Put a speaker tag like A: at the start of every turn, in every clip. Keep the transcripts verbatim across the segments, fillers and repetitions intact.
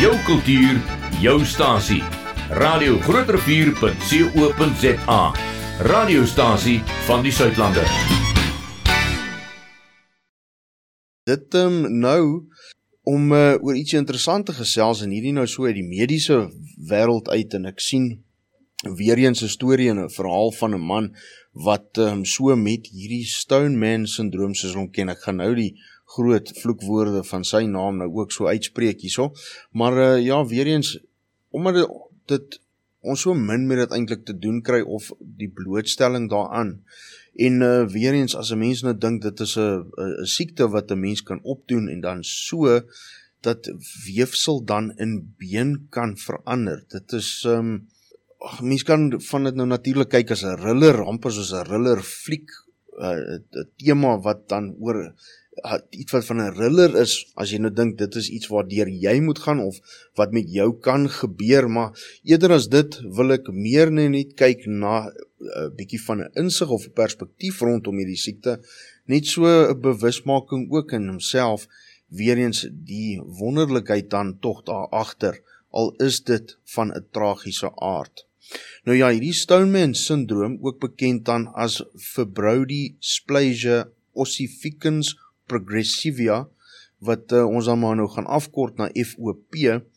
A: jou kultuur, jou stasie. Radio Groot Rivier punt co punt za. Radiostasie van die Suidlande.
B: Dit um, nou om uh, oor iets interessant te gesels en hierdie nou so uit die mediese wêreld uit, en ek sien weer eens 'n storie en 'n verhaal van 'n man wat um, so met hierdie Stoneman syndroom soos hom ken. Ek gaan nou die groot vloekwoorde van sy naam nou ook so uitspreek hierso. Maar uh, ja, weer eens, omdat dit ons so min met dit eintlik te doen kry of die blootstelling daaraan. En uh, weer eens, as 'n mens nou dink dit is 'n 'n siekte wat 'n mens kan opdoen en dan so dat weefsel dan in been kan verander. Dit is um, ach, mens kan van dit nou natuurlik kyk as 'n thriller, amper soos 'n thriller fliek, 'n uh, tema wat dan oor uh, iets wat van 'n thriller is, as jy nou dink dit is iets waardeur jy moet gaan of wat met jou kan gebeur, maar eerder as dit wil ek meer net kyk na 'n uh, bietjie van 'n insig of 'n perspektief rondom hierdie siekte, net so 'n bewusmaking ook in homself, weer eens die wonderlikheid dan tog daar agter, al is dit van 'n tragiese aard. Nou ja, hierdie Stoneman syndroom, ook bekend dan as febrile dysplasia ossificans progressiva, wat uh, ons dan maar nou gaan afkort na F O P,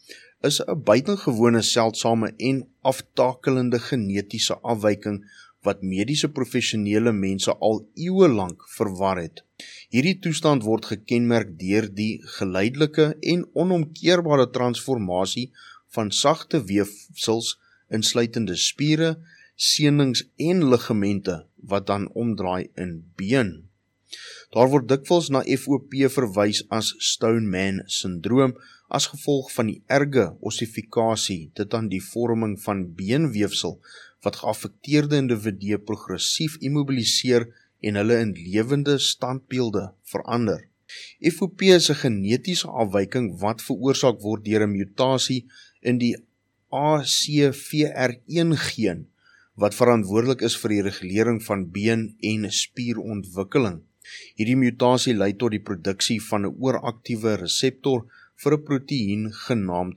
B: is 'n buitengewone seldsame en aftakelende genetiese afwyking wat mediese professionele mense al eeue lank verwar het. Hierdie toestand word gekenmerk deur die geleidelike en onomkeerbare transformasie van sagte weefsels, insluitende spiere, senings en ligamente wat dan omdraai in been. Daar word dikwels na F O P verwys as Stoneman syndroom as gevolg van die erge ossifikasie, dit dan die vorming van beenweefsel wat geaffekteerde individue progressief immobiliseer en hulle in lewende standbeelde verander. F O P is 'n genetiese afwyking wat veroorsaak word deur 'n mutasie in die A C V R een geen wat verantwoordelik is vir die regulering van been- en spierontwikkeling. Hierdie mutasie lei tot die produksie van 'n ooraktiewe reseptor vir 'n proteïen genaamd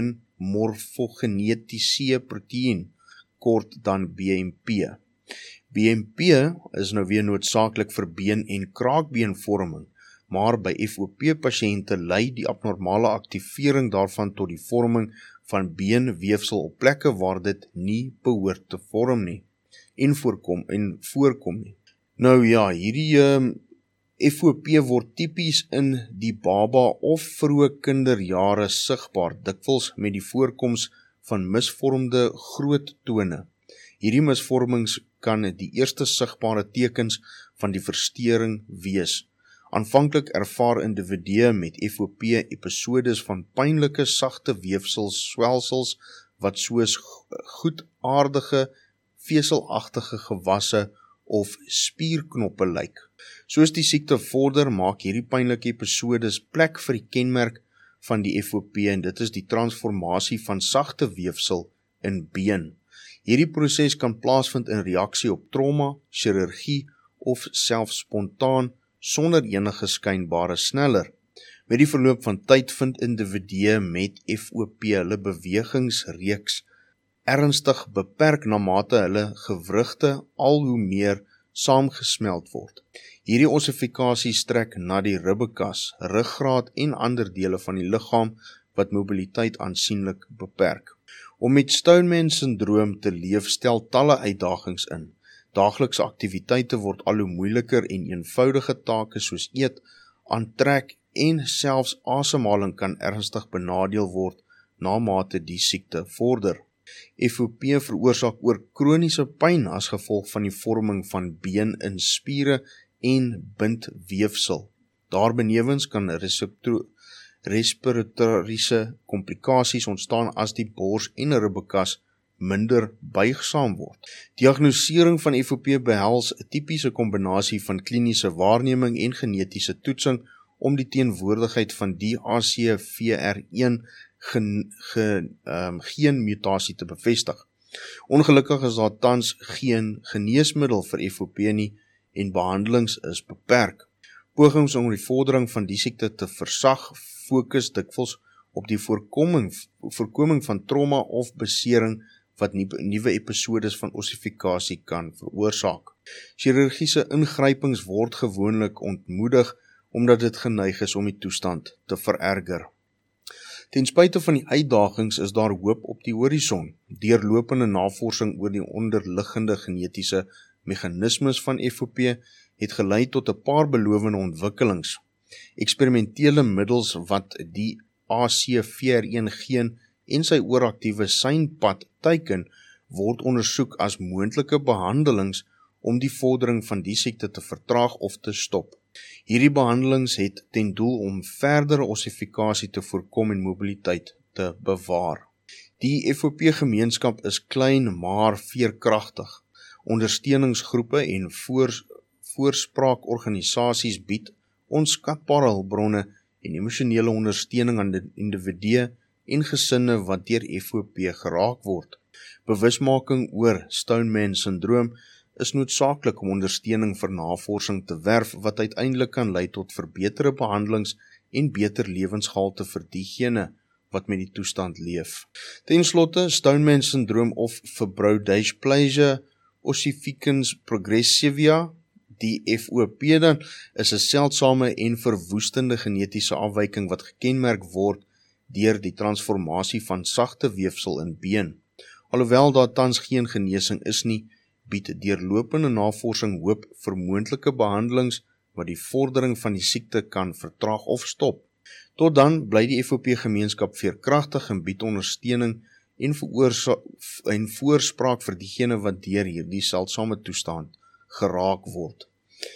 B: beenmorfogenetiese proteïen, kort dan B M P. B M P is nou weer noodsaaklik vir been- en kraakbeenvorming, maar by F O P-pasiënte lei die abnormale aktivering daarvan tot die vorming van beenweefsel op plekke waar dit nie behoort te vorm nie en voorkom en voorkom nie. Nou ja, hierdie um, F O P word tipies in die baba of vroeë kinderjare sigbaar, dikwels met die voorkoms van misvormde groot tone. Hierdie misvormings kan die eerste sigbare tekens van die verstoring wees. Aanvanklik ervaar individue met F O P episodes van pynlike sagte weefsels swelsels wat soos goedaardige veselagtige gewasse of spierknoppe lyk. Soos die siekte vorder, maak hierdie pynlike episodes plek vir die kenmerk van die F O P, en dit is die transformasie van sagte weefsel in been. Hierdie proses kan plaasvind in reaksie op trauma, chirurgie of selfs spontaan sonder enige skynbare sneller. Met die verloop van tyd vind individue met F O P hulle bewegingsreeks ernstig beperk na mate hulle gewrigte al hoe meer saamgesmeld word. Hierdie ossifikasie strek na die ribbekas, ruggraat en ander dele van die liggaam wat mobiliteit aansienlik beperk. Om met Stoneman syndroom te leef stel talle uitdagings in. Daaglikse aktiwiteite word al hoe moeiliker en eenvoudige take soos eet, aantrek en selfs asemhaling kan ernstig benadeel word na mate die siekte vorder. F O P veroorsaak ook kroniese pyn as gevolg van die vorming van been in spiere en bindweefsel. Daarbenewens kan respiratoriese komplikasies ontstaan as die bors en ribbekas minder buigsaam word. Diagnosering van F O P behels 'n tipiese kombinasie van kliniese waarneming en genetiese toetsing om die teenwoordigheid van die A C V R een gen, gen, um, geenmutasie te bevestig. Ongelukkig is daar tans geen geneesmiddel vir F O P nie en behandelings is beperk. Pogings om die vordering van die siekte te versag fokus dikwels op die voorkoming, voorkoming van trauma of besering wat nuwe episodes van ossifikasie kan veroorsaak. Chirurgiese ingrypings word gewoonlik ontmoedig omdat dit geneig is om die toestand te vererger. Ten spyte van die uitdagings is daar hoop op die horison. Deurlopende navorsing oor die onderliggende genetiese meganismes van F O P het gelei tot 'n paar belovende ontwikkelings. Eksperimentele middels wat die A C V R een geen en sy ooraktiewe seinpad teiken, word ondersoek as moontlike behandelings om die vordering van die siekte te vertraag of te stop. Hierdie behandelings het ten doel om verdere ossifikasie te voorkom en mobiliteit te bewaar. Die F O P gemeenskap is klein maar veerkragtig. Ondersteuningsgroepe en voor, voorspraakorganisasies bied onskatbare hulpbronne en emosionele ondersteuning aan die individue en gesinne wat deur F O P geraak word. Bewusmaking oor Stoneman-syndroom is noodsaaklik om ondersteuning vir navorsing te werf wat uiteindelik kan lei tot verbeterde behandelings en beter lewensgehalte vir diegene wat met die toestand leef. Ten slotte, Stoneman-syndroom of febrile dysplasia ossificans progressiva, die F O P dan, is 'n seldsame en verwoestende genetiese afwyking wat gekenmerk word deur die transformasie van sagte weefsel in been. Alhoewel daar tans geen genesing is nie, bied deurlopende navorsing hoop vir moontlike behandelings wat die vordering van die siekte kan vertraag of stop. Tot dan bly die F O P gemeenskap veerkragtig en bied ondersteuning en, en voorspraak vir diegene wat deur hierdie seldsame toestand geraak word.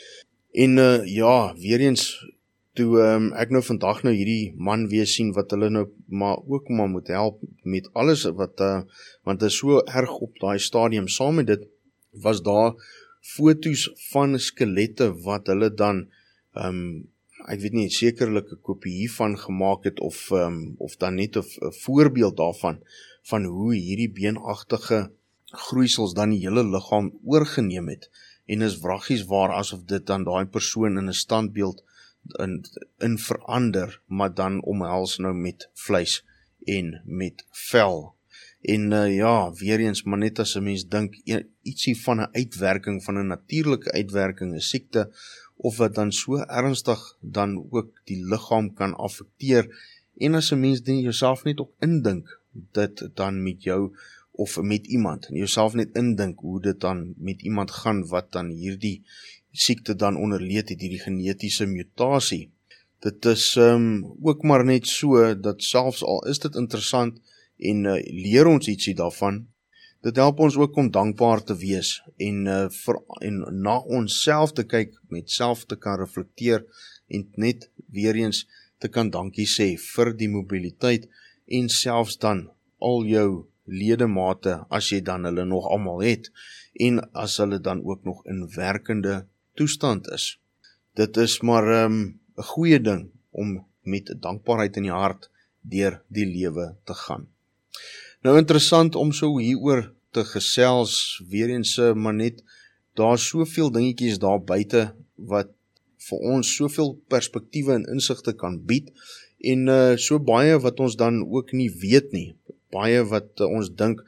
B: En uh, ja, weer eens, toe um, ek nou vandag nou hierdie man weer sien wat hulle nou maar ook maar moet help met alles wat, uh, want dit is so erg op daai stadium. Saam met dit was daar foto's van skelette wat hulle dan, um, ek weet nie, sekerlik 'n kopie hiervan gemaak het of, um, of dan net 'n voorbeeld daarvan, van hoe hierdie beenagtige groeisels dan die hele liggaam oorgeneem het, en is wraggies waar asof dit dan daai persoon in 'n standbeeld in, in verander, maar dan omhels nou met vleis en met vel. En uh, ja, weer eens, maar net as 'n mens dink, ietsie van 'n uitwerking, van 'n natuurlike uitwerking, 'n siekte, of wat dan so ernstig dan ook die liggaam kan affekteer, en as 'n mens dan jouself net ook indink, dit dan met jou, of met iemand, en jouself net indink, hoe dit dan met iemand gaan, wat dan hierdie siekte dan onderleed het, hierdie genetiese mutasie. Dit is um, ook maar net so, dat selfs al is dit interessant, en uh, leer ons ietsie daarvan, dit help ons ook om dankbaar te wees, en, uh, vir, en na ons self te kyk, met self te kan reflekteer, en net weer eens te kan dankie sê vir die mobiliteit, en selfs dan al jou ledemate, as jy dan hulle nog almal het, en as hulle dan ook nog in werkende toestand is. Dit is maar 'n um, goeie ding, om met dankbaarheid in die hart, deur die lewe te gaan. Nou interessant om so hieroor te gesels, weer eens, maar net, daar is soveel dingetjies daar buite, wat vir ons soveel perspektiewe en insigte kan bied, en uh, so baie wat ons dan ook nie weet nie, baie wat uh, ons dink,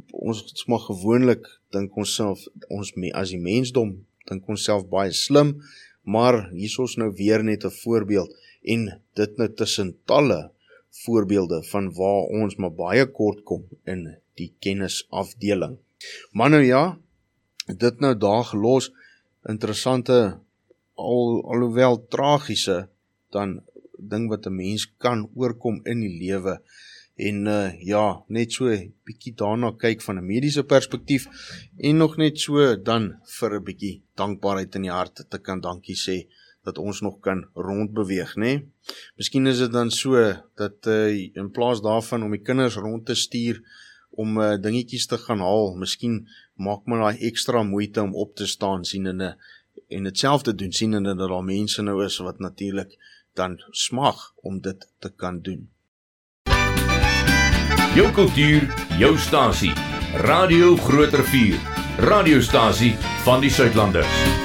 B: ons maar gewoonlik, dink ons self, ons as die mensdom, dink ons self baie slim, maar hier is ons nou weer net 'n voorbeeld, en dit nou tussen talle voorbeelde van waar ons maar baie kort kom in die kennisafdeling. Maar nou ja, dit nou daar gelos, interessante, al, alhoewel tragiese, dan ding wat 'n mens kan oorkom in die lewe, en uh, ja, net so 'n bietjie daarna kyk van 'n mediese perspektief, en nog net so dan vir 'n bietjie dankbaarheid in die hart te kan dankie sê, dat ons nog kan rondbeweeg, né? Miskien is dit dan so, dat uh, in plaas daarvan om die kinders rond te stuur, om uh, dingetjies te gaan haal, miskien maak maar daai ekstra moeite om op te staan, sien en, en dit self te doen, sien en dat daar mense nou is, wat natuurlik dan smag om dit te kan doen.
A: Jou kultuur, jou stasie. Radio Groot Rivier. Radiostasie van die Suidlanders.